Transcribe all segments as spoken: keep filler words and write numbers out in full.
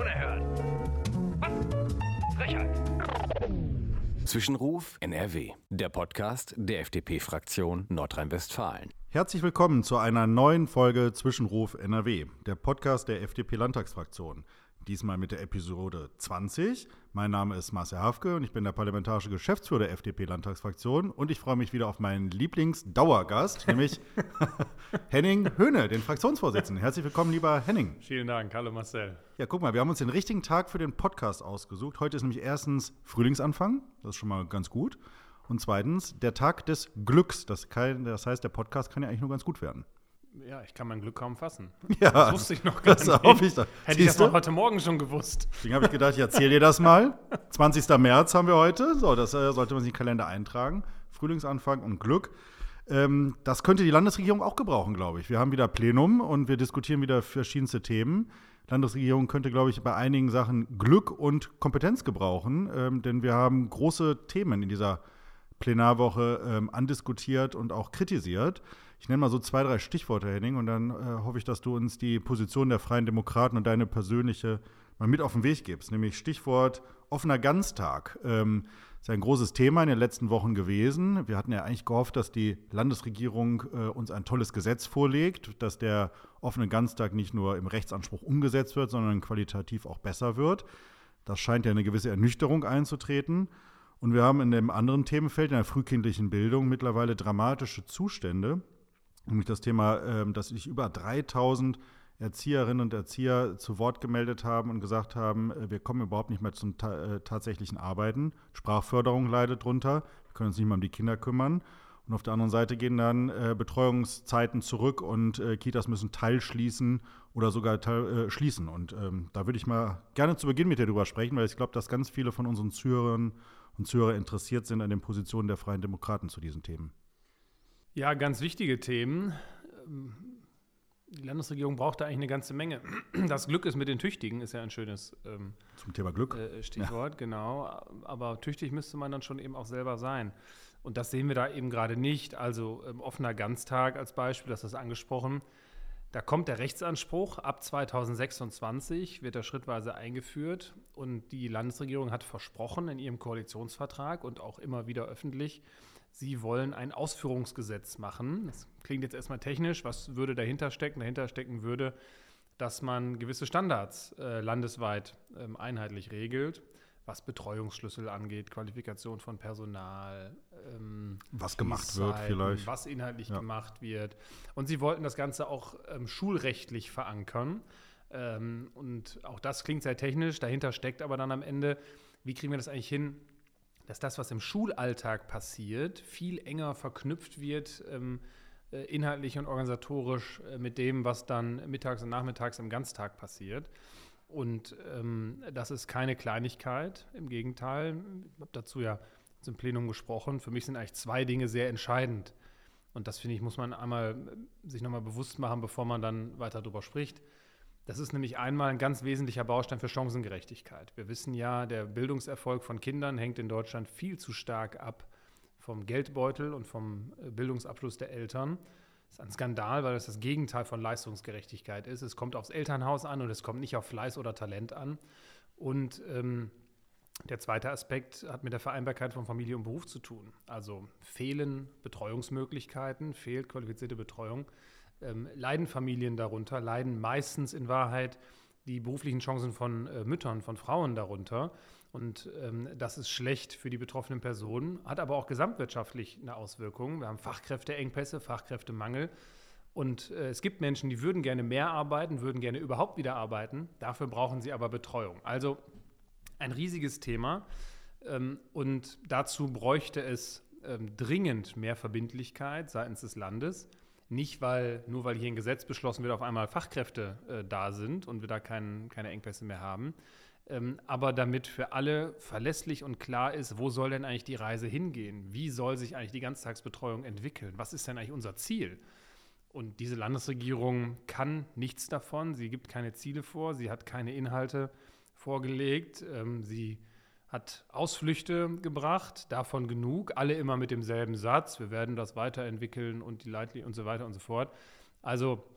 Unerhört. Was? Frechheit. Zwischenruf N R W, der Podcast der F D P-Fraktion Nordrhein-Westfalen. Herzlich willkommen zu einer neuen Folge Zwischenruf N R W, der Podcast der F D P-Landtagsfraktion. Diesmal mit der Episode zwanzig. Mein Name ist Marcel Hafke und ich bin der parlamentarische Geschäftsführer der F D P-Landtagsfraktion. Und ich freue mich wieder auf meinen Lieblingsdauergast, nämlich Henning Höhne, den Fraktionsvorsitzenden. Herzlich willkommen, lieber Henning. Vielen Dank. Hallo Marcel. Ja, guck mal, wir haben uns den richtigen Tag für den Podcast ausgesucht. Heute ist nämlich erstens Frühlingsanfang, das ist schon mal ganz gut. Und zweitens der Tag des Glücks. Das, kann, das heißt, der Podcast kann ja eigentlich nur ganz gut werden. Ja, ich kann mein Glück kaum fassen. Ja, das wusste ich noch gar das nicht. Hoffe ich doch. Hätte ich das noch heute Morgen schon gewusst. Deswegen habe ich gedacht, ich erzähle dir das mal. zwanzigster März haben wir heute. So, das äh, sollte man sich in den Kalender eintragen. Frühlingsanfang und Glück. Ähm, das könnte die Landesregierung auch gebrauchen, glaube ich. Wir haben wieder Plenum und wir diskutieren wieder verschiedenste Themen. Die Landesregierung könnte, glaube ich, bei einigen Sachen Glück und Kompetenz gebrauchen, ähm, denn wir haben große Themen in dieser Plenarwoche ähm, andiskutiert und auch kritisiert. Ich nenne mal so zwei, drei Stichworte, Henning, und dann äh, hoffe ich, dass du uns die Position der Freien Demokraten und deine persönliche mal mit auf den Weg gibst. Nämlich Stichwort offener Ganztag. Ähm, ist ein großes Thema in den letzten Wochen gewesen. Wir hatten ja eigentlich gehofft, dass die Landesregierung äh, uns ein tolles Gesetz vorlegt, dass der offene Ganztag nicht nur im Rechtsanspruch umgesetzt wird, sondern qualitativ auch besser wird. Das scheint ja eine gewisse Ernüchterung einzutreten. Und wir haben in dem anderen Themenfeld, in der frühkindlichen Bildung, mittlerweile dramatische Zustände. Nämlich das Thema, ähm, dass sich über dreitausend Erzieherinnen und Erzieher zu Wort gemeldet haben und gesagt haben, äh, wir kommen überhaupt nicht mehr zum ta- äh, tatsächlichen Arbeiten. Sprachförderung leidet drunter. Wir können uns nicht mehr um die Kinder kümmern. Und auf der anderen Seite gehen dann äh, Betreuungszeiten zurück und äh, Kitas müssen teilschließen oder sogar teil, äh, schließen. Und ähm, da würde ich mal gerne zu Beginn mit dir drüber sprechen, weil ich glaube, dass ganz viele von unseren Zuhörerinnen und Zuhörern interessiert sind an den Positionen der Freien Demokraten zu diesen Themen. Ja, ganz wichtige Themen. Die Landesregierung braucht da eigentlich eine ganze Menge. Das Glück ist mit den Tüchtigen, ist ja ein schönes ähm, Zum Thema Glück. äh, Stichwort, ja. Genau. Aber tüchtig müsste man dann schon eben auch selber sein. Und das sehen wir da eben gerade nicht. Also ähm, offener Ganztag als Beispiel, das ist angesprochen. Da kommt der Rechtsanspruch. Ab zweitausendsechsundzwanzig wird er schrittweise eingeführt. Und die Landesregierung hat versprochen in ihrem Koalitionsvertrag und auch immer wieder öffentlich, sie wollen ein Ausführungsgesetz machen. Das klingt jetzt erstmal technisch. Was würde dahinter stecken? Dahinter stecken würde, dass man gewisse Standards äh, landesweit ähm, einheitlich regelt, was Betreuungsschlüssel angeht, Qualifikation von Personal, ähm, was gemacht wird vielleicht. Was inhaltlich ja. gemacht wird. Und sie wollten das Ganze auch ähm, schulrechtlich verankern. Ähm, und auch das klingt sehr technisch. Dahinter steckt aber dann am Ende, wie kriegen wir das eigentlich hin, dass das, was im Schulalltag passiert, viel enger verknüpft wird, ähm, äh, inhaltlich und organisatorisch äh, mit dem, was dann mittags und nachmittags im Ganztag passiert. Und ähm, das ist keine Kleinigkeit, im Gegenteil. Ich habe dazu ja im Plenum gesprochen. Für mich sind eigentlich zwei Dinge sehr entscheidend. Und das, finde ich, muss man einmal sich nochmal bewusst machen, bevor man dann weiter darüber spricht. Das ist nämlich einmal ein ganz wesentlicher Baustein für Chancengerechtigkeit. Wir wissen ja, der Bildungserfolg von Kindern hängt in Deutschland viel zu stark ab vom Geldbeutel und vom Bildungsabschluss der Eltern. Das ist ein Skandal, weil das das Gegenteil von Leistungsgerechtigkeit ist. Es kommt aufs Elternhaus an und es kommt nicht auf Fleiß oder Talent an. Und ähm, der zweite Aspekt hat mit der Vereinbarkeit von Familie und Beruf zu tun. Also fehlen Betreuungsmöglichkeiten, fehlt qualifizierte Betreuung. Ähm, leiden Familien darunter, leiden meistens in Wahrheit die beruflichen Chancen von äh, Müttern, von Frauen darunter. Und ähm, das ist schlecht für die betroffenen Personen, hat aber auch gesamtwirtschaftlich eine Auswirkung. Wir haben Fachkräfteengpässe, Fachkräftemangel. Und äh, es gibt Menschen, die würden gerne mehr arbeiten, würden gerne überhaupt wieder arbeiten. Dafür brauchen sie aber Betreuung. Also ein riesiges Thema. Ähm, und dazu bräuchte es ähm, dringend mehr Verbindlichkeit seitens des Landes. Nicht, weil nur weil hier ein Gesetz beschlossen wird, auf einmal Fachkräfte äh, da sind und wir da kein, keine Engpässe mehr haben. Ähm, aber damit für alle verlässlich und klar ist, wo soll denn eigentlich die Reise hingehen? Wie soll sich eigentlich die Ganztagsbetreuung entwickeln? Was ist denn eigentlich unser Ziel? Und diese Landesregierung kann nichts davon. Sie gibt keine Ziele vor, sie hat keine Inhalte vorgelegt. Ähm, sie hat Ausflüchte gebracht, davon genug, alle immer mit demselben Satz, wir werden das weiterentwickeln und die Leitlinien und so weiter und so fort. Also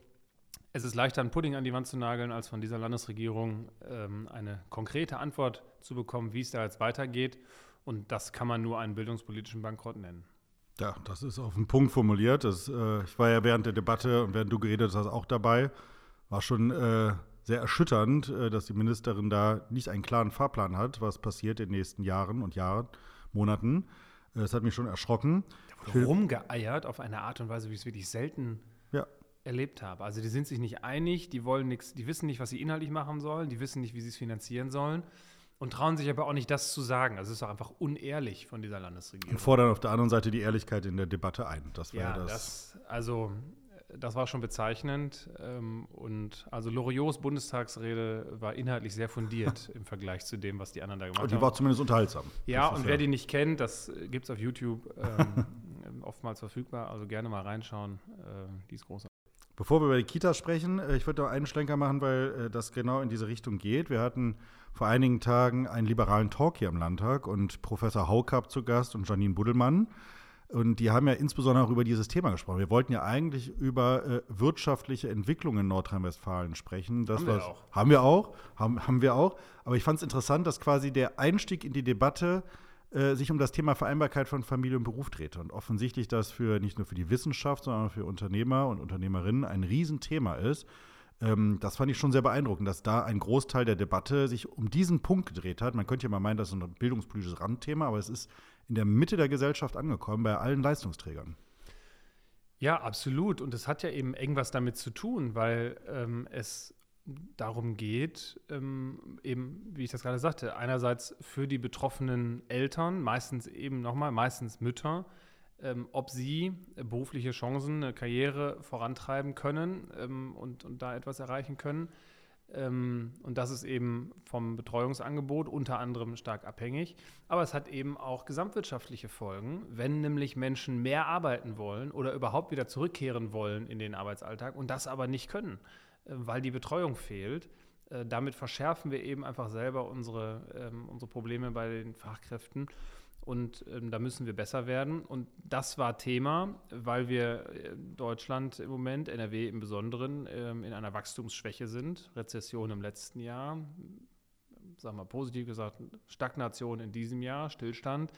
es ist leichter, einen Pudding an die Wand zu nageln, als von dieser Landesregierung ähm, eine konkrete Antwort zu bekommen, wie es da jetzt weitergeht. Und das kann man nur einen bildungspolitischen Bankrott nennen. Ja, das ist auf den Punkt formuliert. Das, äh, ich war ja während der Debatte und während du geredet hast auch dabei. War schon äh, sehr erschütternd, äh, dass die Ministerin da nicht einen klaren Fahrplan hat, was passiert in den nächsten Jahren und Jahren, Monaten. Äh, das hat mich schon erschrocken. Da wurde rumgeeiert auf eine Art und Weise, wie ich es wirklich selten Ja. erlebt habe. Also die sind sich nicht einig, die wollen nichts, die wissen nicht, was sie inhaltlich machen sollen, die wissen nicht, wie sie es finanzieren sollen und trauen sich aber auch nicht, das zu sagen. Also es ist auch einfach unehrlich von dieser Landesregierung. Und fordern auf der anderen Seite die Ehrlichkeit in der Debatte ein. Das war Ja, ja das. das, also das war schon bezeichnend. Ähm, und also Loriots Bundestagsrede war inhaltlich sehr fundiert im Vergleich zu dem, was die anderen da gemacht Und die haben. war zumindest unterhaltsam. Ja, Das ist und wer die nicht kennt, das gibt es auf YouTube ähm, oftmals verfügbar. Also gerne mal reinschauen. Äh, die ist großartig. Bevor wir über die Kitas sprechen, äh, ich würde noch einen Schlenker machen, weil äh, das genau in diese Richtung geht. Wir hatten vor einigen Tagen einen liberalen Talk hier im Landtag und Professor Haukapp zu Gast und Janine Buddelmann. Und die haben ja insbesondere auch über dieses Thema gesprochen. Wir wollten ja eigentlich über äh, wirtschaftliche Entwicklung in Nordrhein-Westfalen sprechen. Das, Haben wir was, auch. Haben wir auch. Haben, haben wir auch. Aber ich fand es interessant, dass quasi der Einstieg in die Debatte äh, sich um das Thema Vereinbarkeit von Familie und Beruf drehte. Und offensichtlich das für nicht nur für die Wissenschaft, sondern auch für Unternehmer und Unternehmerinnen ein Riesenthema ist. Ähm, das fand ich schon sehr beeindruckend, dass da ein Großteil der Debatte sich um diesen Punkt gedreht hat. Man könnte ja mal meinen, das ist ein bildungspolitisches Randthema, aber es ist in der Mitte der Gesellschaft angekommen, bei allen Leistungsträgern. Ja, absolut. Und es hat ja eben eng was damit zu tun, weil ähm, es darum geht, ähm, eben, wie ich das gerade sagte, einerseits für die betroffenen Eltern, meistens eben nochmal, meistens Mütter, ähm, ob sie berufliche Chancen, eine Karriere vorantreiben können ähm, und, und da etwas erreichen können. Ähm, und das ist eben vom Betreuungsangebot unter anderem stark abhängig. Aber es hat eben auch gesamtwirtschaftliche Folgen, wenn nämlich Menschen mehr arbeiten wollen oder überhaupt wieder zurückkehren wollen in den Arbeitsalltag und das aber nicht können, äh, weil die Betreuung fehlt. Äh, damit verschärfen wir eben einfach selber unsere, ähm, unsere Probleme bei den Fachkräften. Und ähm, da müssen wir besser werden. Und das war Thema, weil wir in Deutschland im Moment, N R W im Besonderen, ähm, in einer Wachstumsschwäche sind. Rezession im letzten Jahr, sagen wir positiv gesagt, Stagnation in diesem Jahr, Stillstand.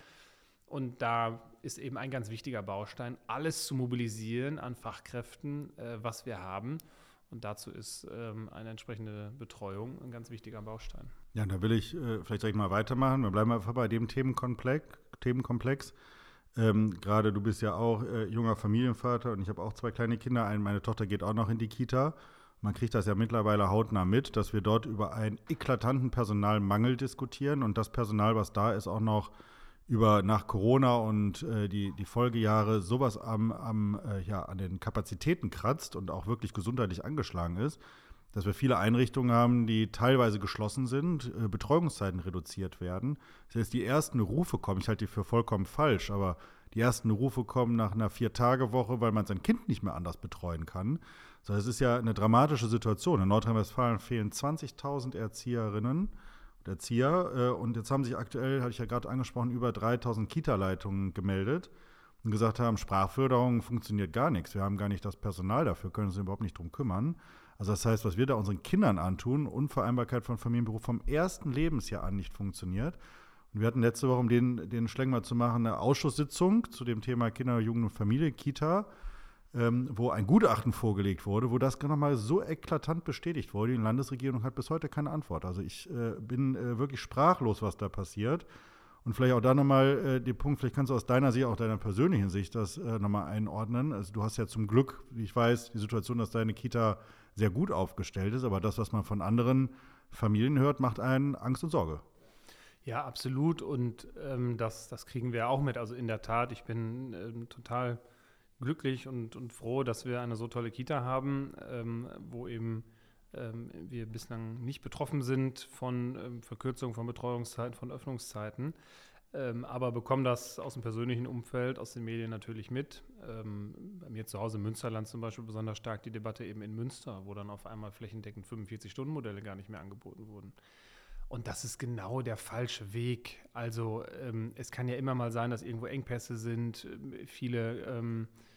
Und da ist eben ein ganz wichtiger Baustein, alles zu mobilisieren an Fachkräften, äh, was wir haben. Und dazu ist ähm, eine entsprechende Betreuung ein ganz wichtiger Baustein. Ja, da will ich äh, vielleicht direkt mal weitermachen. Wir bleiben einfach bei dem Themenkomplex. Themenkomplex. Ähm, Gerade du bist ja auch äh, junger Familienvater und ich habe auch zwei kleine Kinder. Ein, meine Tochter geht auch noch in die Kita. Man kriegt das ja mittlerweile hautnah mit, dass wir dort über einen eklatanten Personalmangel diskutieren und das Personal, was da ist, auch noch über nach Corona und äh, die, die Folgejahre sowas am, am, äh, ja, an den Kapazitäten kratzt und auch wirklich gesundheitlich angeschlagen ist, dass wir viele Einrichtungen haben, die teilweise geschlossen sind, äh, Betreuungszeiten reduziert werden. Das heißt, die ersten Rufe kommen, ich halte die für vollkommen falsch, aber die ersten Rufe kommen nach einer Vier-Tage-Woche, weil man sein Kind nicht mehr anders betreuen kann. So, das ist ja eine dramatische Situation. In Nordrhein-Westfalen fehlen zwanzigtausend Erzieherinnen und Erzieher. Äh, und jetzt haben sich aktuell, hatte ich ja gerade angesprochen, über dreitausend Kita-Leitungen gemeldet und gesagt haben, Sprachförderung funktioniert gar nichts. Wir haben gar nicht das Personal dafür, können uns überhaupt nicht drum kümmern. Also das heißt, was wir da unseren Kindern antun, Unvereinbarkeit von Familienberuf vom ersten Lebensjahr an nicht funktioniert. Und wir hatten letzte Woche, um den, den Schlenk mal zu machen, eine Ausschusssitzung zu dem Thema Kinder, Jugend und Familie, Kita, ähm, wo ein Gutachten vorgelegt wurde, wo das nochmal so eklatant bestätigt wurde. Die Landesregierung hat bis heute keine Antwort. Also ich äh, bin äh, wirklich sprachlos, was da passiert. Und vielleicht auch da nochmal äh, den Punkt, vielleicht kannst du aus deiner Sicht, auch deiner persönlichen Sicht das äh, nochmal einordnen. Also du hast ja zum Glück, wie ich weiß, die Situation, dass deine Kita sehr gut aufgestellt ist, aber das, was man von anderen Familien hört, macht einen Angst und Sorge. Ja, absolut. Und ähm, das, das kriegen wir auch mit. Also in der Tat, ich bin ähm, total glücklich und, und froh, dass wir eine so tolle Kita haben, ähm, wo eben ähm, wir bislang nicht betroffen sind von ähm, Verkürzung von Betreuungszeiten, von Öffnungszeiten. Ähm, aber bekommen das aus dem persönlichen Umfeld, aus den Medien natürlich mit. Ähm, bei mir zu Hause im Münsterland zum Beispiel besonders stark die Debatte eben in Münster, wo dann auf einmal flächendeckend fünfundvierzig-Stunden-Modelle gar nicht mehr angeboten wurden. Und das ist genau der falsche Weg. Also ähm, es kann ja immer mal sein, dass irgendwo Engpässe sind. Viele ähm,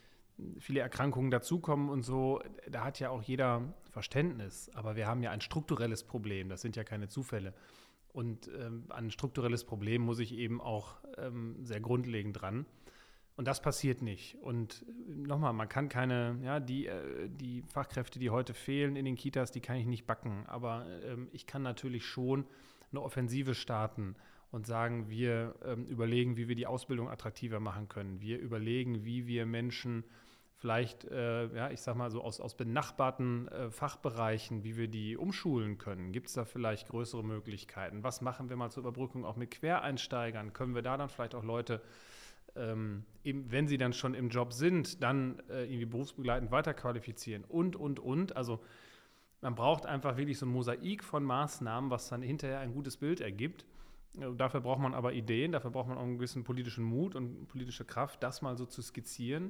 viele Erkrankungen dazukommen und so, da hat ja auch jeder Verständnis. Aber wir haben ja ein strukturelles Problem, das sind ja keine Zufälle. Und ähm, an ein strukturelles Problem muss ich eben auch ähm, sehr grundlegend dran. Und das passiert nicht. Und nochmal, man kann keine, ja, die, äh, die Fachkräfte, die heute fehlen in den Kitas, die kann ich nicht backen. Aber ähm, ich kann natürlich schon eine Offensive starten und sagen, wir ähm, überlegen, wie wir die Ausbildung attraktiver machen können. Wir überlegen, wie wir Menschen vielleicht, äh, ja, ich sag mal so aus, aus benachbarten äh, Fachbereichen, wie wir die umschulen können. Gibt es da vielleicht größere Möglichkeiten? Was machen wir mal zur Überbrückung auch mit Quereinsteigern? Können wir da dann vielleicht auch Leute, ähm, eben, wenn sie dann schon im Job sind, dann äh, irgendwie berufsbegleitend weiterqualifizieren und, und, und. Also man braucht einfach wirklich so ein Mosaik von Maßnahmen, was dann hinterher ein gutes Bild ergibt. Äh, dafür braucht man aber Ideen, dafür braucht man auch einen gewissen politischen Mut und politische Kraft, das mal so zu skizzieren.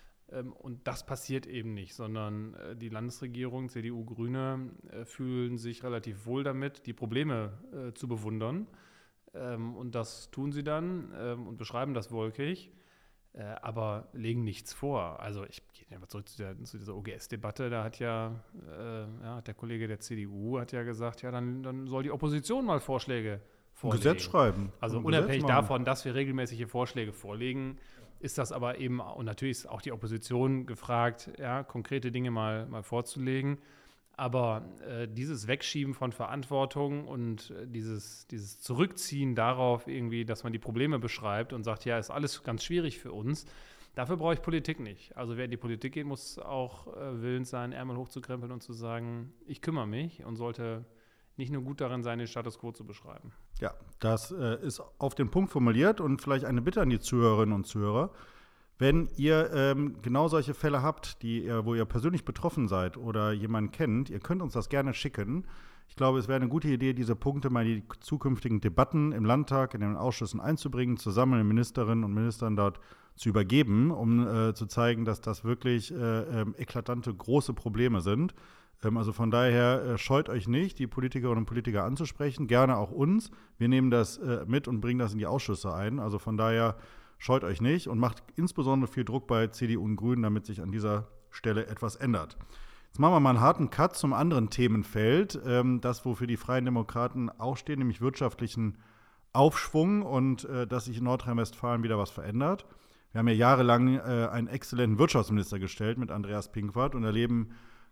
Und das passiert eben nicht, sondern die Landesregierung, C D U, Grüne, fühlen sich relativ wohl damit, die Probleme äh, zu bewundern. Ähm, und das tun sie dann ähm, und beschreiben das wolkig, äh, aber legen nichts vor. Also ich gehe einfach zurück zu, der, zu dieser O G S-Debatte, da hat ja, äh, ja der Kollege der C D U hat ja gesagt, ja dann, dann soll die Opposition mal Vorschläge vorlegen. Gesetz schreiben. Also Ein unabhängig Gesetz machen. davon, dass wir regelmäßige Vorschläge vorlegen, ist das aber eben, und natürlich ist auch die Opposition gefragt, ja, konkrete Dinge mal, mal vorzulegen. Aber äh, dieses Wegschieben von Verantwortung und äh, dieses, dieses Zurückziehen darauf irgendwie, dass man die Probleme beschreibt und sagt, ja, ist alles ganz schwierig für uns, dafür brauche ich Politik nicht. Also wer in die Politik geht, muss auch äh, willens sein, Ärmel hochzukrempeln und zu sagen, ich kümmere mich und sollte nicht nur gut darin sein, den Status quo zu beschreiben. Ja, das äh, ist auf den Punkt formuliert und vielleicht eine Bitte an die Zuhörerinnen und Zuhörer. Wenn ihr ähm, genau solche Fälle habt, die ihr, wo ihr persönlich betroffen seid oder jemanden kennt, ihr könnt uns das gerne schicken. Ich glaube, es wäre eine gute Idee, diese Punkte mal in die zukünftigen Debatten im Landtag, in den Ausschüssen einzubringen, zusammen den Ministerinnen und Ministern dort zu übergeben, um äh, zu zeigen, dass das wirklich äh, äh, eklatante, große Probleme sind. Also von daher äh, scheut euch nicht, die Politikerinnen und Politiker anzusprechen, gerne auch uns. Wir nehmen das äh, mit und bringen das in die Ausschüsse ein. Also von daher scheut euch nicht und macht insbesondere viel Druck bei C D U und Grünen, damit sich an dieser Stelle etwas ändert. Jetzt machen wir mal einen harten Cut zum anderen Themenfeld, ähm, das, wofür die Freien Demokraten auch stehen, nämlich wirtschaftlichen Aufschwung und äh, dass sich in Nordrhein-Westfalen wieder was verändert. Wir haben ja jahrelang äh, einen exzellenten Wirtschaftsminister gestellt mit Andreas Pinkwart und erleben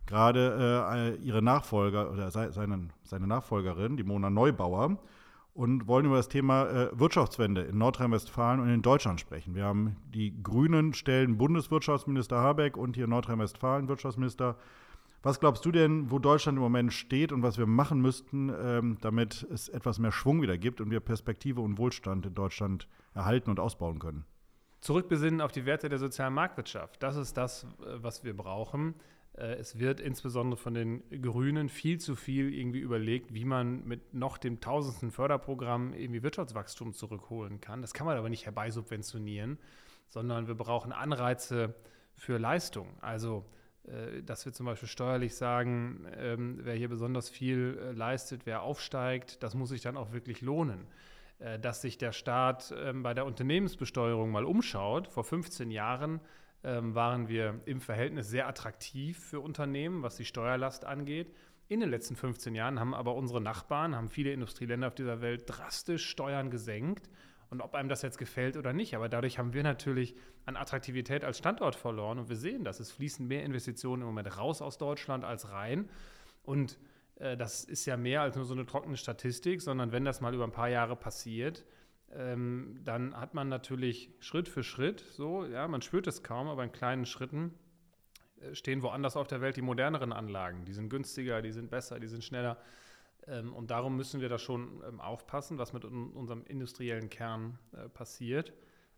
gerade äh, ihre Nachfolger oder se- seine, seine Nachfolgerin, die Mona Neubauer, und wollen über das Thema äh, Wirtschaftswende in Nordrhein-Westfalen und in Deutschland sprechen. Wir haben die Grünen stellen Bundeswirtschaftsminister Habeck und hier Nordrhein-Westfalen Wirtschaftsminister. Was glaubst du denn, wo Deutschland im Moment steht und was wir machen müssten, ähm, damit es etwas mehr Schwung wieder gibt und wir Perspektive und Wohlstand in Deutschland erhalten und ausbauen können? Zurückbesinnen auf die Werte der sozialen Marktwirtschaft. Das ist das, was wir brauchen. Es wird insbesondere von den Grünen viel zu viel irgendwie überlegt, wie man mit noch dem tausendsten Förderprogramm irgendwie Wirtschaftswachstum zurückholen kann. Das kann man aber nicht herbeisubventionieren, sondern wir brauchen Anreize für Leistung. Also, dass wir zum Beispiel steuerlich sagen, wer hier besonders viel leistet, wer aufsteigt, das muss sich dann auch wirklich lohnen. Dass sich der Staat bei der Unternehmensbesteuerung mal umschaut. Vor fünfzehn Jahren ähm, waren wir im Verhältnis sehr attraktiv für Unternehmen, was die Steuerlast angeht. In den letzten fünfzehn Jahren haben aber unsere Nachbarn, haben viele Industrieländer auf dieser Welt drastisch Steuern gesenkt. Und ob einem das jetzt gefällt oder nicht, aber dadurch haben wir natürlich an Attraktivität als Standort verloren. Und wir sehen das, es fließen mehr Investitionen im Moment raus aus Deutschland als rein. Und äh, das ist ja mehr als nur so eine trockene Statistik, sondern wenn das mal über ein paar Jahre passiert, ähm, dann hat man natürlich Schritt für Schritt, so, ja, man spürt es kaum, aber in kleinen Schritten äh, stehen woanders auf der Welt die moderneren Anlagen. Die sind günstiger, die sind besser, die sind schneller. Ähm, und darum müssen wir da schon ähm, aufpassen, was mit un- unserem industriellen Kern äh, passiert.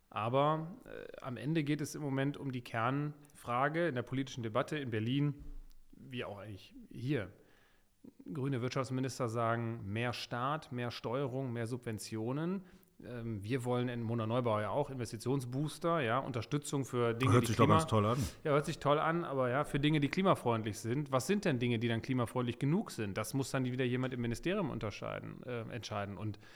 Aber äh, am Ende geht es im Moment um die Kernfrage in der politischen Debatte in Berlin, wie auch eigentlich hier. Grüne Wirtschaftsminister sagen, mehr Staat, mehr Steuerung, mehr Subventionen. Ähm, wir wollen in Mona Neubauer ja auch Investitionsbooster, ja, Unterstützung für Dinge, Hört die sich Klima- doch ganz toll an. Ja, hört sich toll an, aber ja, für Dinge, die klimafreundlich sind. Was sind denn Dinge, die dann klimafreundlich genug sind? Das muss dann wieder jemand im Ministerium unterscheiden, äh, entscheiden. Und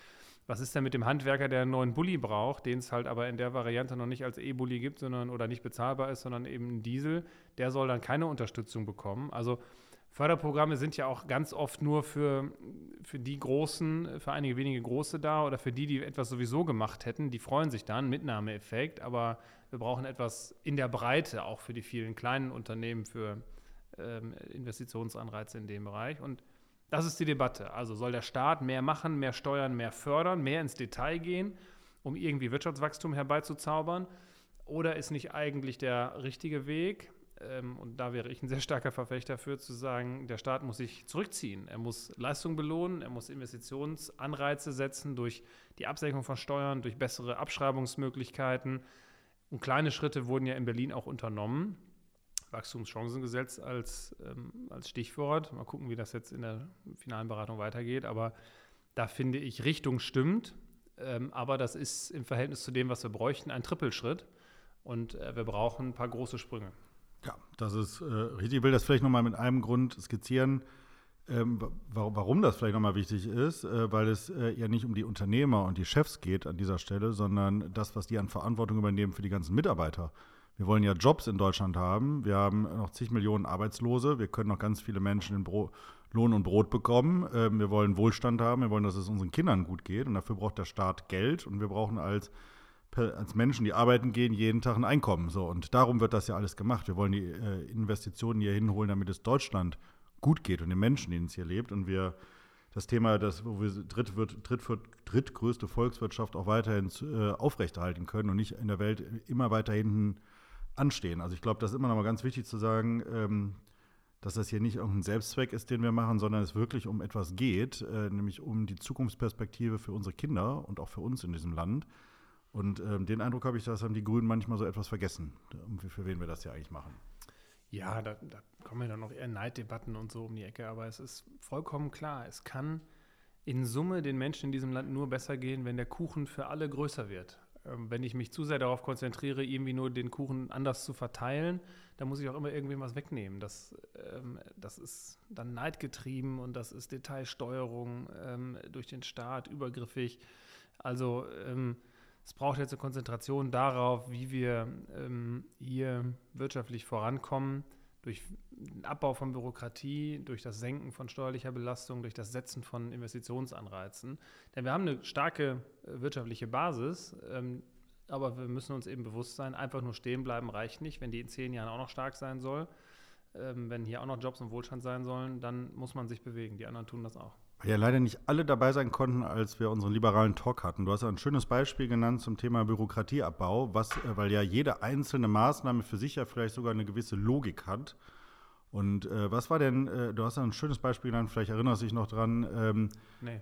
was ist denn mit dem Handwerker, der einen neuen Bulli braucht, den es halt aber in der Variante noch nicht als E-Bulli gibt, sondern oder nicht bezahlbar ist, sondern eben ein Diesel, der soll dann keine Unterstützung bekommen. Also Förderprogramme sind ja auch ganz oft nur für, für die Großen, für einige wenige Große da oder für die, die etwas sowieso gemacht hätten. Die freuen sich dann, Mitnahmeeffekt, aber wir brauchen etwas in der Breite auch für die vielen kleinen Unternehmen, für ähm, Investitionsanreize in dem Bereich. Und das ist die Debatte. Also soll der Staat mehr machen, mehr steuern, mehr fördern, mehr ins Detail gehen, um irgendwie Wirtschaftswachstum herbeizuzaubern? Oder ist nicht eigentlich der richtige Weg, ähm, und da wäre ich ein sehr starker Verfechter dafür, zu sagen, der Staat muss sich zurückziehen. Er muss Leistung belohnen, er muss Investitionsanreize setzen durch die Absenkung von Steuern, durch bessere Abschreibungsmöglichkeiten. Und kleine Schritte wurden ja in Berlin auch unternommen. Wachstumschancengesetz als, ähm, als Stichwort. Mal gucken, wie das jetzt in der finalen Beratung weitergeht. Aber da finde ich, Richtung stimmt. Ähm, aber das ist im Verhältnis zu dem, was wir bräuchten, ein Trippelschritt. Und äh, wir brauchen ein paar große Sprünge. Ja, das ist äh, richtig. Ich will das vielleicht nochmal mit einem Grund skizzieren, ähm, warum, warum das vielleicht nochmal wichtig ist. Äh, weil es äh, ja nicht um die Unternehmer und die Chefs geht an dieser Stelle, sondern das, was die an Verantwortung übernehmen für die ganzen Mitarbeiter. Wir wollen ja Jobs in Deutschland haben. Wir haben noch zig Millionen Arbeitslose. Wir können noch ganz viele Menschen in Bro- Lohn und Brot bekommen. Ähm, wir wollen Wohlstand haben. Wir wollen, dass es unseren Kindern gut geht. Und dafür braucht der Staat Geld. Und wir brauchen als, als Menschen, die arbeiten gehen, jeden Tag ein Einkommen. So. Und darum wird das ja alles gemacht. Wir wollen die äh, Investitionen hier hinholen, damit es Deutschland gut geht und den Menschen, denen es hier lebt. Und wir das Thema, das, wo wir dritt, wird, dritt, drittgrößte Volkswirtschaft auch weiterhin äh, aufrechterhalten können und nicht in der Welt immer weiter hinten anstehen. Also ich glaube, das ist immer noch mal ganz wichtig zu sagen, ähm, dass das hier nicht irgendein Selbstzweck ist, den wir machen, sondern es wirklich um etwas geht, äh, nämlich um die Zukunftsperspektive für unsere Kinder und auch für uns in diesem Land. Und ähm, den Eindruck habe ich, das haben die Grünen manchmal so etwas vergessen, für wen wir das ja eigentlich machen. Ja, da, da kommen ja dann noch eher Neiddebatten und so um die Ecke, aber es ist vollkommen klar, es kann in Summe den Menschen in diesem Land nur besser gehen, wenn der Kuchen für alle größer wird. Wenn ich mich zu sehr darauf konzentriere, irgendwie nur den Kuchen anders zu verteilen, dann muss ich auch immer irgendwem was wegnehmen. Das, ähm, das ist dann neidgetrieben und das ist Detailsteuerung ähm, durch den Staat, übergriffig. Also ähm, es braucht jetzt eine Konzentration darauf, wie wir ähm, hier wirtschaftlich vorankommen, durch den Abbau von Bürokratie, durch das Senken von steuerlicher Belastung, durch das Setzen von Investitionsanreizen. Denn wir haben eine starke äh, wirtschaftliche Basis, ähm, aber wir müssen uns eben bewusst sein, einfach nur stehen bleiben reicht nicht. Wenn die in zehn Jahren auch noch stark sein soll, ähm, wenn hier auch noch Jobs und Wohlstand sein sollen, dann muss man sich bewegen. Die anderen tun das auch. Weil ja leider nicht alle dabei sein konnten, als wir unseren liberalen Talk hatten. Du hast ja ein schönes Beispiel genannt zum Thema Bürokratieabbau, was, äh, weil ja jede einzelne Maßnahme für sich ja vielleicht sogar eine gewisse Logik hat. Und äh, was war denn, äh, du hast ja ein schönes Beispiel genannt, vielleicht erinnerst du dich noch dran. Ähm, Nee.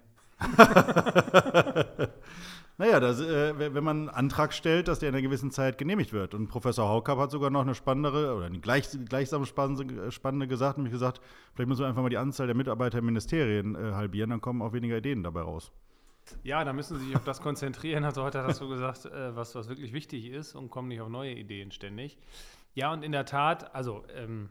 Naja, das, äh, wenn man einen Antrag stellt, dass der in einer gewissen Zeit genehmigt wird. Und Professor Haukapp hat sogar noch eine spannendere oder eine gleich, gleichsam spannende, spannende gesagt, nämlich gesagt, vielleicht müssen wir einfach mal die Anzahl der Mitarbeiter in Ministerien äh, halbieren, dann kommen auch weniger Ideen dabei raus. Ja, da müssen Sie sich auf das konzentrieren, also heute hast du gesagt, äh, was, was wirklich wichtig ist und kommen nicht auf neue Ideen ständig. Ja, und in der Tat, also ähm,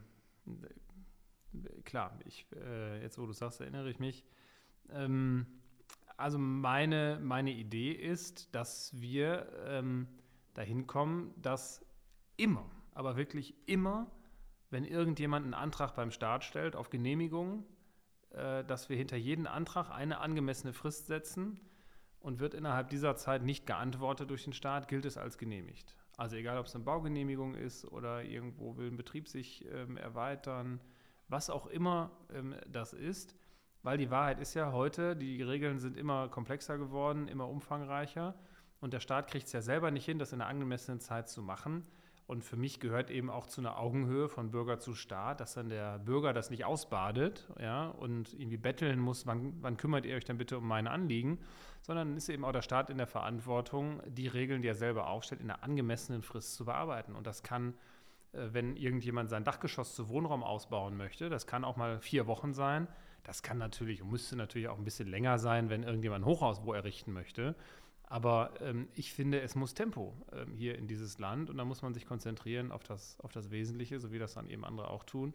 klar, ich, äh, jetzt wo du sagst, erinnere ich mich, ähm, also meine, meine Idee ist, dass wir ähm, dahin kommen, dass immer, aber wirklich immer, wenn irgendjemand einen Antrag beim Staat stellt auf Genehmigung, äh, dass wir hinter jeden Antrag eine angemessene Frist setzen und wird innerhalb dieser Zeit nicht geantwortet durch den Staat, gilt es als genehmigt. Also egal, ob es eine Baugenehmigung ist oder irgendwo will ein Betrieb sich ähm, erweitern, was auch immer ähm, das ist. Weil die Wahrheit ist ja heute, die Regeln sind immer komplexer geworden, immer umfangreicher und der Staat kriegt es ja selber nicht hin, das in einer angemessenen Zeit zu machen. Und für mich gehört eben auch zu einer Augenhöhe von Bürger zu Staat, dass dann der Bürger das nicht ausbadet, ja, und irgendwie betteln muss, wann, wann kümmert ihr euch denn bitte um meine Anliegen, sondern ist eben auch der Staat in der Verantwortung, die Regeln, die er selber aufstellt, in einer angemessenen Frist zu bearbeiten. Und das kann, wenn irgendjemand sein Dachgeschoss zu Wohnraum ausbauen möchte, das kann auch mal vier Wochen sein. Das kann natürlich und müsste natürlich auch ein bisschen länger sein, wenn irgendjemand ein Hochhaus wo errichten möchte. Aber ähm, ich finde, es muss Tempo ähm, hier in dieses Land und da muss man sich konzentrieren auf das, auf das Wesentliche, so wie das dann eben andere auch tun.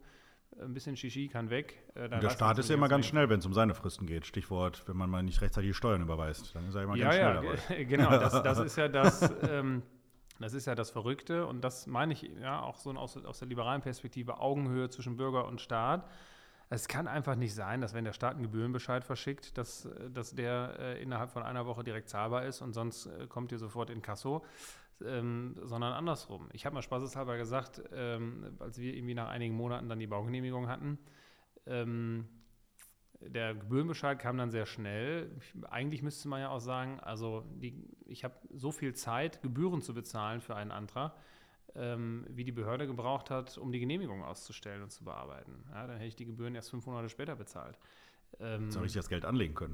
ein bisschen Shishi kann weg. Äh, dann Und der lassen Staat wir ist ja immer uns ganz nicht- schnell, wenn es um seine Fristen geht. Stichwort, wenn man mal nicht rechtzeitig die Steuern überweist. Dann ist er immer Ja, ganz schnell ja, dabei. ge- genau. Das, das ist ja das, ähm, das ist ja das Verrückte. Und das meine ich ja auch so aus, aus der liberalen Perspektive, Augenhöhe zwischen Bürger und Staat. Es kann einfach nicht sein, dass wenn der Staat einen Gebührenbescheid verschickt, dass, dass der äh, innerhalb von einer Woche direkt zahlbar ist und sonst äh, kommt ihr sofort in Kasso, ähm, sondern andersrum. Ich habe mal spaßeshalber gesagt, ähm, als wir irgendwie nach einigen Monaten dann die Baugenehmigung hatten, ähm, der Gebührenbescheid kam dann sehr schnell. Ich, eigentlich müsste man ja auch sagen, also die, ich habe so viel Zeit, Gebühren zu bezahlen für einen Antrag, ähm, wie die Behörde gebraucht hat, um die Genehmigung auszustellen und zu bearbeiten. Ja, dann hätte ich die Gebühren erst fünf Monate später bezahlt. Ähm, Jetzt habe ich das Geld anlegen können.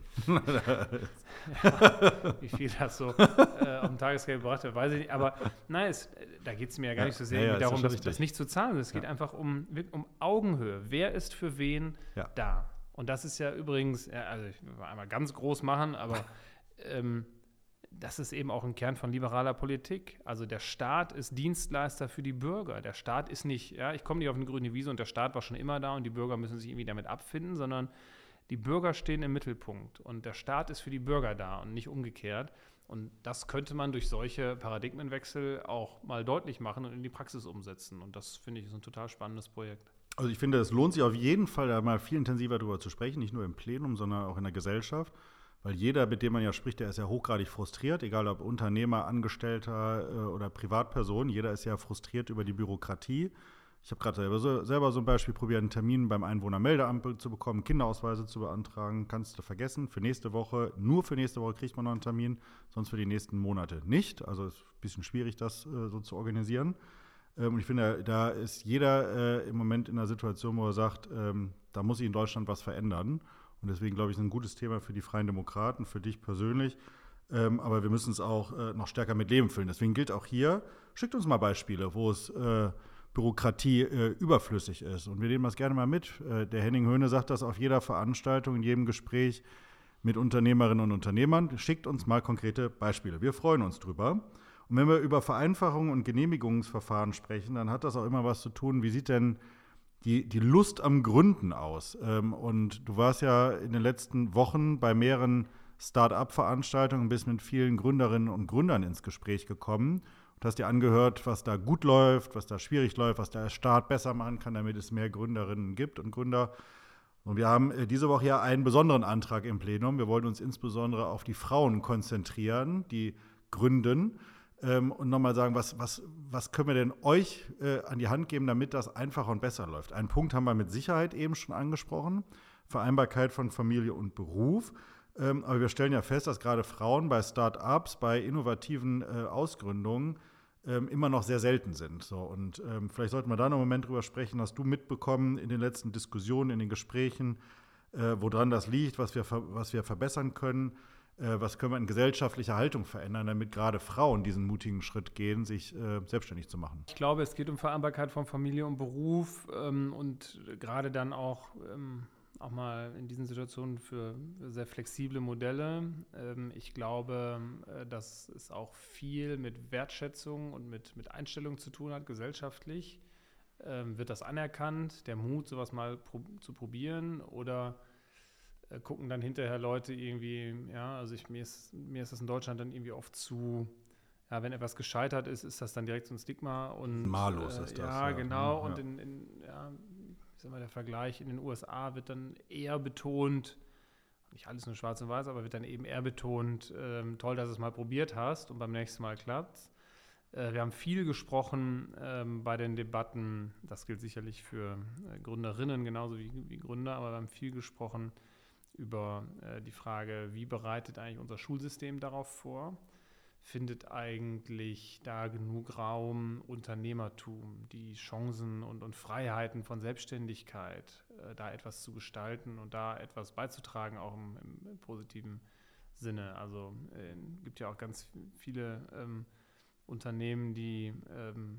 wie viel das so äh, auf dem Tagesgeld gebracht wird, weiß ich nicht. Aber nein, es, da geht es mir ja gar Ja, nicht so sehr ja, ja, irgendwie ist ja darum, schon das, richtig. das nicht zu zahlen. Es geht Ja. einfach um, um Augenhöhe. Wer ist für wen Ja. da? Und das ist ja übrigens, ja, also ich will einmal ganz groß machen, aber ähm, das ist eben auch ein Kern von liberaler Politik. Also der Staat ist Dienstleister für die Bürger. Der Staat ist nicht, ja, ich komme nicht auf eine grüne Wiese und der Staat war schon immer da und die Bürger müssen sich irgendwie damit abfinden, sondern die Bürger stehen im Mittelpunkt und der Staat ist für die Bürger da und nicht umgekehrt. Und das könnte man durch solche Paradigmenwechsel auch mal deutlich machen und in die Praxis umsetzen. Und das finde ich ist ein total spannendes Projekt. Also ich finde, es lohnt sich auf jeden Fall, da mal viel intensiver darüber zu sprechen, nicht nur im Plenum, sondern auch in der Gesellschaft. Weil jeder, mit dem man ja spricht, der ist ja hochgradig frustriert, egal ob Unternehmer, Angestellter äh, oder Privatperson. Jeder ist ja frustriert über die Bürokratie. Ich habe gerade selber so, selber so ein Beispiel probiert, einen Termin beim Einwohnermeldeamt zu bekommen, Kinderausweise zu beantragen. Kannst du vergessen, für nächste Woche, nur für nächste Woche kriegt man noch einen Termin, sonst für die nächsten Monate nicht. Also es ist ein bisschen schwierig, das äh, so zu organisieren. Ähm, und ich finde, da ist jeder äh, im Moment in einer Situation, wo er sagt, ähm, da muss sich in Deutschland was verändern. Und deswegen glaube ich, ist ein gutes Thema für die Freien Demokraten, für dich persönlich. Ähm, aber wir müssen es auch äh, noch stärker mit Leben füllen. Deswegen gilt auch hier, schickt uns mal Beispiele, wo es äh, Bürokratie äh, überflüssig ist. Und wir nehmen das gerne mal mit. Äh, der Henning Höhne sagt das auf jeder Veranstaltung, in jedem Gespräch mit Unternehmerinnen und Unternehmern. Schickt uns mal konkrete Beispiele. Wir freuen uns drüber. Und wenn wir über Vereinfachung und Genehmigungsverfahren sprechen, dann hat das auch immer was zu tun, wie sieht denn die, die Lust am Gründen aus? Ähm, und du warst ja in den letzten Wochen bei mehreren Start-up-Veranstaltungen, bist mit vielen Gründerinnen und Gründern ins Gespräch gekommen und hast dir angehört, was da gut läuft, was da schwierig läuft, was der Staat besser machen kann, damit es mehr Gründerinnen gibt und Gründer. Und wir haben äh, diese Woche ja einen besonderen Antrag im Plenum. Wir wollen uns insbesondere auf die Frauen konzentrieren, die gründen. Ähm, und nochmal sagen, was, was, was können wir denn euch äh, an die Hand geben, damit das einfacher und besser läuft? Einen Punkt haben wir mit Sicherheit eben schon angesprochen, Vereinbarkeit von Familie und Beruf. Ähm, aber wir stellen ja fest, dass gerade Frauen bei Start-ups, bei innovativen äh, Ausgründungen ähm, immer noch sehr selten sind. So, und ähm, vielleicht sollten wir da noch einen Moment drüber sprechen. Hast du mitbekommen in den letzten Diskussionen, in den Gesprächen, äh, woran das liegt, was wir, was wir verbessern können? Was können wir in gesellschaftlicher Haltung verändern, damit gerade Frauen diesen mutigen Schritt gehen, sich äh, selbstständig zu machen? Ich glaube, es geht um Vereinbarkeit von Familie und Beruf ähm, und gerade dann auch, ähm, auch mal in diesen Situationen für sehr flexible Modelle. Ähm, ich glaube, äh, dass es auch viel mit Wertschätzung und mit, mit Einstellung zu tun hat, gesellschaftlich. Ähm, wird das anerkannt, der Mut, sowas mal pro- zu probieren oder gucken dann hinterher Leute irgendwie, ja, also ich, mir, ist, mir ist das in Deutschland dann irgendwie oft zu, ja, wenn etwas gescheitert ist, ist das dann direkt so ein Stigma. Und, Malus äh, ist das. Ja, ja. genau. Ja. Und in, in ja, ich sag mal, der Vergleich in den U S A wird dann eher betont, nicht alles nur schwarz und weiß, aber wird dann eben eher betont, ähm, toll, dass du es mal probiert hast und beim nächsten Mal klappt's. Äh, wir haben viel gesprochen ähm, bei den Debatten, das gilt sicherlich für äh, Gründerinnen genauso wie, wie Gründer, aber wir haben viel gesprochen über äh, die Frage, wie bereitet eigentlich unser Schulsystem darauf vor? Findet eigentlich da genug Raum, Unternehmertum, die Chancen und, und Freiheiten von Selbstständigkeit, äh, da etwas zu gestalten und da etwas beizutragen, auch im, im, im positiven Sinne? Also es äh, gibt ja auch ganz viele ähm, Unternehmen, die ähm,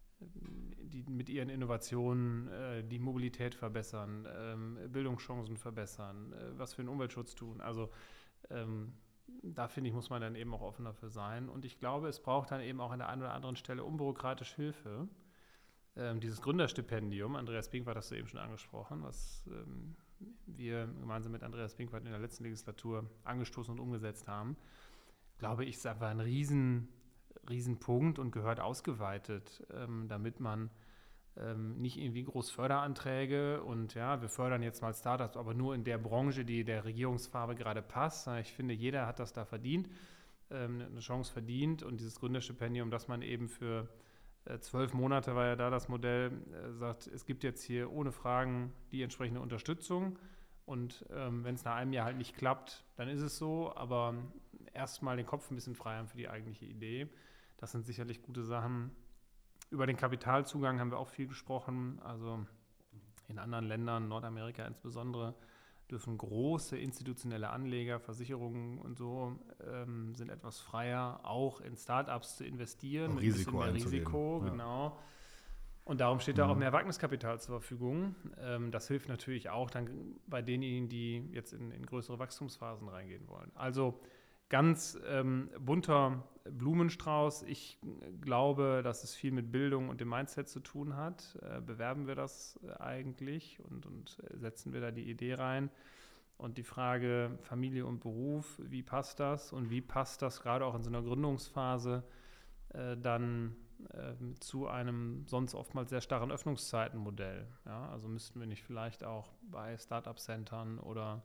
die mit ihren Innovationen äh, die Mobilität verbessern, ähm, Bildungschancen verbessern, äh, was für den Umweltschutz tun. Also ähm, da finde ich, muss man dann eben auch offen dafür sein. Und ich glaube, es braucht dann eben auch an der einen oder anderen Stelle unbürokratisch Hilfe, ähm, dieses Gründerstipendium, Andreas Pinkwart hast du eben schon angesprochen, was ähm, wir gemeinsam mit Andreas Pinkwart in der letzten Legislatur angestoßen und umgesetzt haben, glaube ich, ist einfach ein riesen, riesen Punkt und gehört ausgeweitet, ähm, damit man ähm, nicht irgendwie groß Förderanträge und ja, wir fördern jetzt mal Startups, aber nur in der Branche, die der Regierungsfarbe gerade passt. Ich finde, jeder hat das da verdient, ähm, eine Chance verdient und dieses Gründerstipendium, dass man eben für äh, zwölf Monate war ja da das Modell, äh, sagt, es gibt jetzt hier ohne Fragen die entsprechende Unterstützung und ähm, wenn es nach einem Jahr halt nicht klappt, dann ist es so, aber erstmal den Kopf ein bisschen frei haben für die eigentliche Idee. Das sind sicherlich gute Sachen. Über den Kapitalzugang haben wir auch viel gesprochen. Also in anderen Ländern, Nordamerika insbesondere, dürfen große institutionelle Anleger, Versicherungen und so, ähm, sind etwas freier, auch in Startups zu investieren. Mit Risiko ein bisschen mehr Risiko, ja. Genau. Und darum steht da auch mehr Wagniskapital zur Verfügung. Ähm, das hilft natürlich auch dann bei denjenigen, die jetzt in, in größere Wachstumsphasen reingehen wollen. Also ganz ähm, bunter Blumenstrauß. Ich glaube, dass es viel mit Bildung und dem Mindset zu tun hat. Äh, bewerben wir das äh, eigentlich und, und äh, setzen wir da die Idee rein? Und die Frage Familie und Beruf, wie passt das? Und wie passt das gerade auch in so einer Gründungsphase äh, dann äh, zu einem sonst oftmals sehr starren Öffnungszeitenmodell? Ja, also müssten wir nicht vielleicht auch bei Startup-Centern oder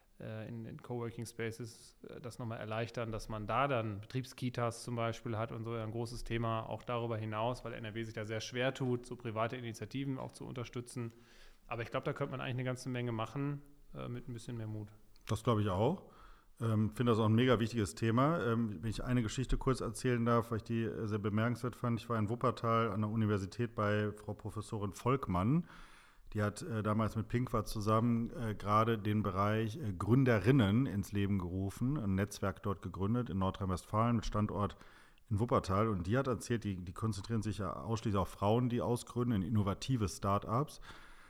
in den Coworking Spaces das nochmal erleichtern, dass man da dann Betriebskitas zum Beispiel hat und so ein großes Thema auch darüber hinaus, weil N R W sich da sehr schwer tut, so private Initiativen auch zu unterstützen. Aber ich glaube, da könnte man eigentlich eine ganze Menge machen äh, mit ein bisschen mehr Mut. Das glaube ich auch. Ich ähm, finde das auch ein mega wichtiges Thema. Ähm, wenn ich eine Geschichte kurz erzählen darf, weil ich die sehr bemerkenswert fand. Ich war in Wuppertal an der Universität bei Frau Professorin Volkmann. Die hat äh, damals mit Pinkwart zusammen äh, gerade den Bereich äh, Gründerinnen ins Leben gerufen, ein Netzwerk dort gegründet in Nordrhein-Westfalen mit Standort in Wuppertal. Und die hat erzählt, die, die konzentrieren sich ja ausschließlich auf Frauen, die ausgründen, in innovative Start-ups.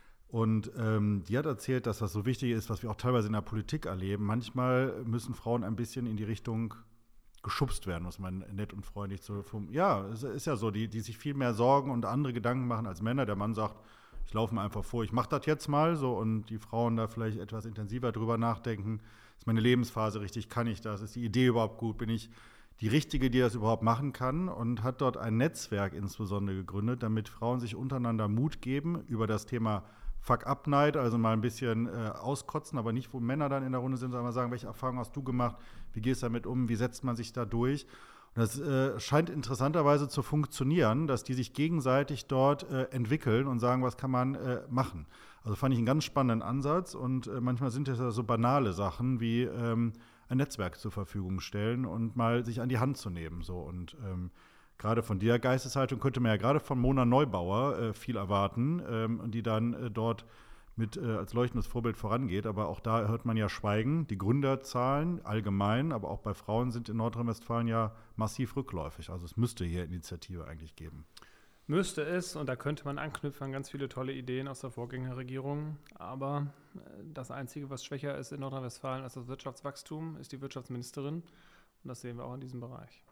Und ähm, die hat erzählt, dass das so wichtig ist, was wir auch teilweise in der Politik erleben. Manchmal müssen Frauen ein bisschen in die Richtung geschubst werden, muss man nett und freundlich zu formulieren. Ja, es ist ja so, die, die sich viel mehr Sorgen und andere Gedanken machen als Männer. Der Mann sagt, ich laufe mir einfach vor, ich mache das jetzt mal so und die Frauen da vielleicht etwas intensiver drüber nachdenken. Ist meine Lebensphase richtig? Kann ich das? Ist die Idee überhaupt gut? Bin ich die Richtige, die das überhaupt machen kann? Und hat dort ein Netzwerk insbesondere gegründet, damit Frauen sich untereinander Mut geben über das Thema Fuck-Up-Night, also mal ein bisschen äh, auskotzen, aber nicht, wo Männer dann in der Runde sind, sondern mal sagen, welche Erfahrungen hast du gemacht? Wie gehst du damit um? Wie setzt man sich da durch? Und das äh, scheint interessanterweise zu funktionieren, dass die sich gegenseitig dort äh, entwickeln und sagen, was kann man äh, machen. Also fand ich einen ganz spannenden Ansatz und äh, manchmal sind das ja so banale Sachen wie ähm, ein Netzwerk zur Verfügung stellen und mal sich an die Hand zu nehmen. So. Und ähm, gerade von dieser Geisteshaltung könnte man ja gerade von Mona Neubauer äh, viel erwarten, ähm, die dann äh, dort mit äh, als leuchtendes Vorbild vorangeht. Aber auch da hört man ja Schweigen. Die Gründerzahlen allgemein, aber auch bei Frauen sind in Nordrhein-Westfalen ja massiv rückläufig. Also es müsste hier Initiative eigentlich geben. Müsste es, und da könnte man anknüpfen an ganz viele tolle Ideen aus der Vorgängerregierung. Aber äh, das Einzige, was schwächer ist in Nordrhein-Westfalen als das Wirtschaftswachstum, ist die Wirtschaftsministerin. Und das sehen wir auch in diesem Bereich.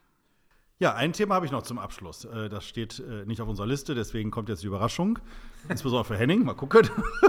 Ja, ein Thema habe ich noch zum Abschluss. Das steht nicht auf unserer Liste, deswegen kommt jetzt die Überraschung. Insbesondere für Henning, mal gucken.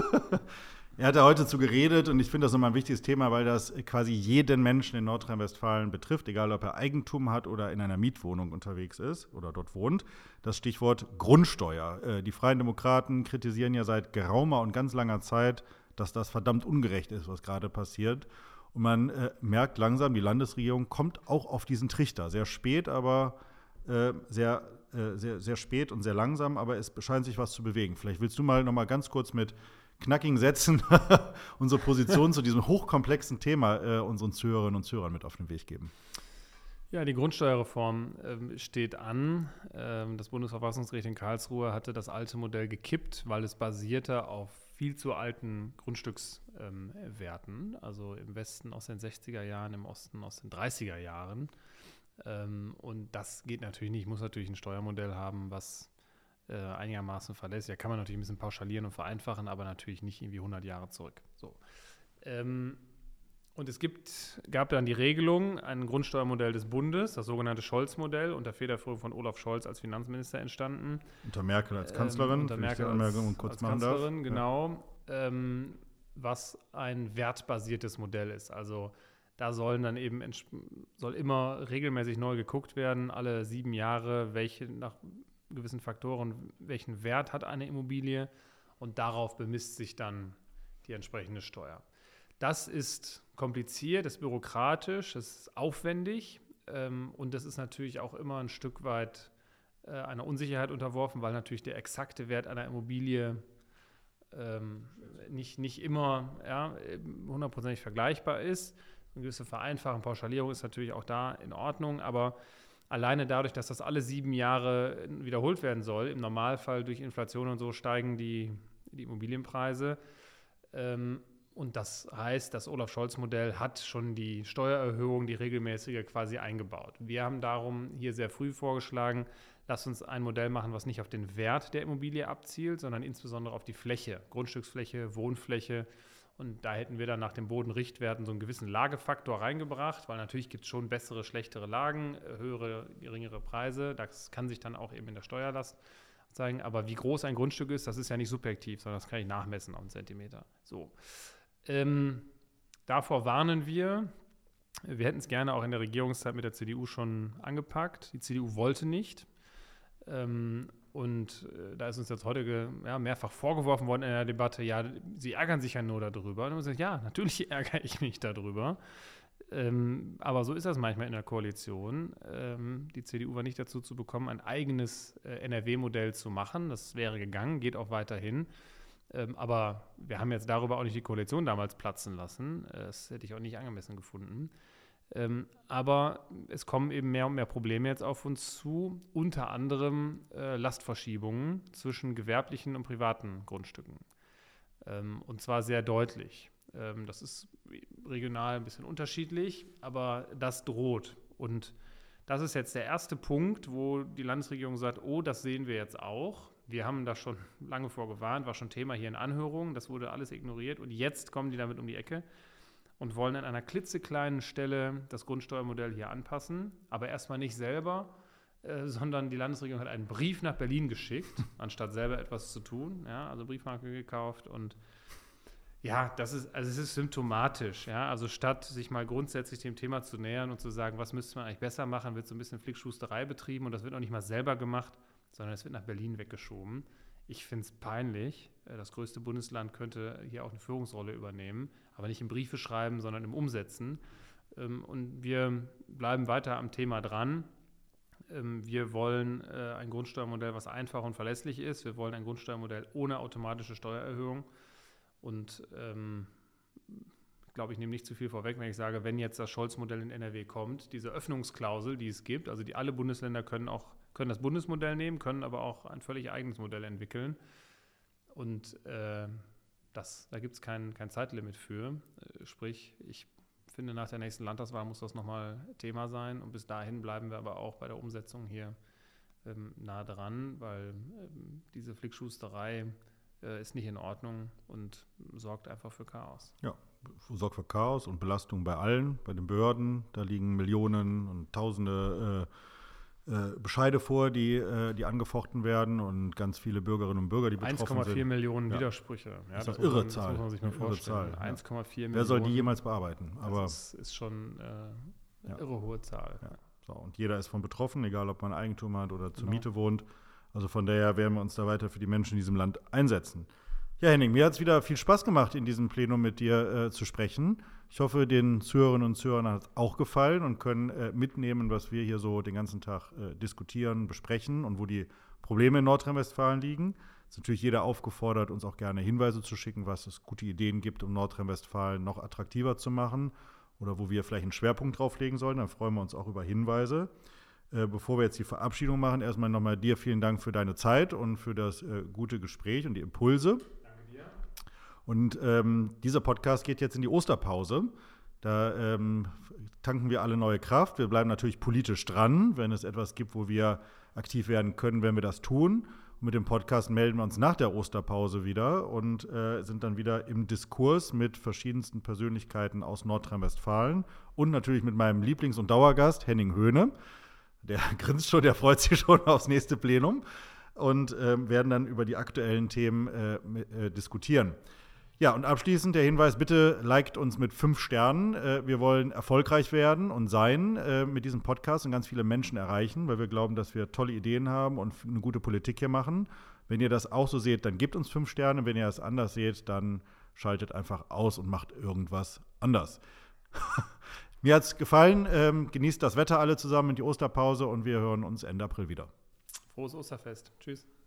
Er hat ja heute zu geredet und ich finde das nochmal ein wichtiges Thema, weil das quasi jeden Menschen in Nordrhein-Westfalen betrifft, egal ob er Eigentum hat oder in einer Mietwohnung unterwegs ist oder dort wohnt. Das Stichwort Grundsteuer. Die Freien Demokraten kritisieren ja seit geraumer und ganz langer Zeit, dass das verdammt ungerecht ist, was gerade passiert. Und man äh, merkt langsam, die Landesregierung kommt auch auf diesen Trichter. Sehr spät, aber äh, sehr, äh, sehr, sehr spät und sehr langsam, aber es scheint sich was zu bewegen. Vielleicht willst du mal noch mal ganz kurz mit knackigen Sätzen unsere Position zu diesem hochkomplexen Thema äh, unseren Zuhörerinnen und Zuhörern mit auf den Weg geben. Ja, die Grundsteuerreform äh, steht an. Ähm, das Bundesverfassungsgericht in Karlsruhe hatte das alte Modell gekippt, weil es basierte auf viel zu alten Grundstückswerten, ähm, also im Westen aus den sechziger Jahren, im Osten aus den dreißiger Jahren. Ähm, und das geht natürlich nicht. Ich muss natürlich ein Steuermodell haben, was äh, einigermaßen verlässlich. Da kann man natürlich ein bisschen pauschalieren und vereinfachen, aber natürlich nicht irgendwie hundert Jahre zurück. So. Ähm, Und es gibt, gab dann die Regelung, ein Grundsteuermodell des Bundes, das sogenannte Scholz-Modell, unter Federführung von Olaf Scholz als Finanzminister entstanden. Unter Merkel als Kanzlerin, Ähm, unter Merkel als, kurz als machen Kanzlerin, darf. genau. Ja. Ähm, was ein wertbasiertes Modell ist. Also da sollen dann eben soll immer regelmäßig neu geguckt werden, alle sieben Jahre, welche nach gewissen Faktoren, welchen Wert hat eine Immobilie, und darauf bemisst sich dann die entsprechende Steuer. Das ist kompliziert, das ist bürokratisch, das ist aufwendig, ähm, und das ist natürlich auch immer ein Stück weit äh, einer Unsicherheit unterworfen, weil natürlich der exakte Wert einer Immobilie ähm, nicht, nicht immer ja, hundertprozentig vergleichbar ist. Eine gewisse Vereinfachung, Pauschalierung ist natürlich auch da in Ordnung, aber alleine dadurch, dass das alle sieben Jahre wiederholt werden soll, im Normalfall durch Inflation und so steigen die, die Immobilienpreise. Ähm, und das heißt, das Olaf-Scholz-Modell hat schon die Steuererhöhung, die regelmäßige, quasi eingebaut. Wir haben darum hier sehr früh vorgeschlagen, lass uns ein Modell machen, was nicht auf den Wert der Immobilie abzielt, sondern insbesondere auf die Fläche, Grundstücksfläche, Wohnfläche. Und da hätten wir dann nach den Bodenrichtwerten so einen gewissen Lagefaktor reingebracht, weil natürlich gibt es schon bessere, schlechtere Lagen, höhere, geringere Preise. Das kann sich dann auch eben in der Steuerlast zeigen. Aber wie groß ein Grundstück ist, das ist ja nicht subjektiv, sondern das kann ich nachmessen auf einen Zentimeter. So. Ähm, davor warnen wir. Wir hätten es gerne auch in der Regierungszeit mit der C D U schon angepackt. Die C D U wollte nicht. Ähm, Und äh, da ist uns jetzt heute ge, ja, mehrfach vorgeworfen worden in der Debatte, ja, sie ärgern sich ja nur darüber. Und dann haben wir gesagt, ja, natürlich ärgere ich mich darüber. Ähm, aber so ist das manchmal in der Koalition. Ähm, die C D U war nicht dazu zu bekommen, ein eigenes äh, N R W-Modell zu machen. Das wäre gegangen, geht auch weiterhin. Ähm, aber wir haben jetzt darüber auch nicht die Koalition damals platzen lassen. Äh, das hätte ich auch nicht angemessen gefunden. Ähm, aber es kommen eben mehr und mehr Probleme jetzt auf uns zu, unter anderem äh, Lastverschiebungen zwischen gewerblichen und privaten Grundstücken. Ähm, und zwar sehr deutlich. Ähm, das ist regional ein bisschen unterschiedlich, aber das droht. Und das ist jetzt der erste Punkt, wo die Landesregierung sagt, oh, das sehen wir jetzt auch. Wir haben da schon lange vorgewarnt, war schon Thema hier in Anhörungen, das wurde alles ignoriert und jetzt kommen die damit um die Ecke und wollen an einer klitzekleinen Stelle das Grundsteuermodell hier anpassen, aber erstmal nicht selber, äh, sondern die Landesregierung hat einen Brief nach Berlin geschickt, anstatt selber etwas zu tun, ja, also Briefmarke gekauft und ja, das ist, also es ist symptomatisch, ja, also statt sich mal grundsätzlich dem Thema zu nähern und zu sagen, was müsste man eigentlich besser machen, wird so ein bisschen Flickschusterei betrieben und das wird auch nicht mal selber gemacht, sondern es wird nach Berlin weggeschoben. Ich finde es peinlich. Das größte Bundesland könnte hier auch eine Führungsrolle übernehmen, aber nicht im Briefe schreiben, sondern im Umsetzen. Und wir bleiben weiter am Thema dran. Wir wollen ein Grundsteuermodell, was einfach und verlässlich ist. Wir wollen ein Grundsteuermodell ohne automatische Steuererhöhung. Und ähm, ich glaube, ich nehme nicht zu viel vorweg, wenn ich sage, wenn jetzt das Scholz-Modell in N R W kommt, diese Öffnungsklausel, die es gibt, also die alle Bundesländer können auch können das Bundesmodell nehmen, können aber auch ein völlig eigenes Modell entwickeln. Und äh, das, da gibt es kein, kein Zeitlimit für. Äh, sprich, ich finde, nach der nächsten Landtagswahl muss das nochmal Thema sein. Und bis dahin bleiben wir aber auch bei der Umsetzung hier ähm, nah dran, weil ähm, diese Flickschusterei äh, ist nicht in Ordnung und sorgt einfach für Chaos. Ja, sorgt für Chaos und Belastung bei allen, bei den Behörden. Da liegen Millionen und Tausende äh, Äh, Bescheide vor, die, äh, die angefochten werden und ganz viele Bürgerinnen und Bürger, die betroffen sind. eins Komma vier Millionen ja. Widersprüche. Ja, das ist das eine irre man, Zahl. Das muss man sich mal vorstellen. Ja. eins Komma vier Millionen. Wer soll die jemals bearbeiten? Aber das ist, ist schon äh, eine ja. irre hohe Zahl. Ja. So, und jeder ist von betroffen, egal ob man Eigentum hat oder zur Genau. Miete wohnt. Also von daher werden wir uns da weiter für die Menschen in diesem Land einsetzen. Ja, Henning, mir hat es wieder viel Spaß gemacht, in diesem Plenum mit dir äh, zu sprechen. Ich hoffe, den Zuhörerinnen und Zuhörern hat es auch gefallen und können äh, mitnehmen, was wir hier so den ganzen Tag äh, diskutieren, besprechen und wo die Probleme in Nordrhein-Westfalen liegen. Es ist natürlich jeder aufgefordert, uns auch gerne Hinweise zu schicken, was es gute Ideen gibt, um Nordrhein-Westfalen noch attraktiver zu machen oder wo wir vielleicht einen Schwerpunkt drauf legen sollen. Dann freuen wir uns auch über Hinweise. Äh, bevor wir jetzt die Verabschiedung machen, erstmal nochmal dir vielen Dank für deine Zeit und für das äh, gute Gespräch und die Impulse. Und ähm, dieser Podcast geht jetzt in die Osterpause. Da ähm, tanken wir alle neue Kraft. Wir bleiben natürlich politisch dran. Wenn es etwas gibt, wo wir aktiv werden können, werden wir das tun. Mit dem Podcast melden wir uns nach der Osterpause wieder und äh, sind dann wieder im Diskurs mit verschiedensten Persönlichkeiten aus Nordrhein-Westfalen und natürlich mit meinem Lieblings- und Dauergast Henning Höhne. Der grinst schon, der freut sich schon aufs nächste Plenum und äh, werden dann über die aktuellen Themen äh, äh, diskutieren. Ja, und abschließend der Hinweis, bitte liked uns mit fünf Sternen. Äh, wir wollen erfolgreich werden und sein äh, mit diesem Podcast und ganz viele Menschen erreichen, weil wir glauben, dass wir tolle Ideen haben und eine gute Politik hier machen. Wenn ihr das auch so seht, dann gebt uns fünf Sterne. Wenn ihr das anders seht, dann schaltet einfach aus und macht irgendwas anders. Mir hat es gefallen. Ähm, genießt das Wetter alle zusammen in die Osterpause und wir hören uns Ende April wieder. Frohes Osterfest. Tschüss.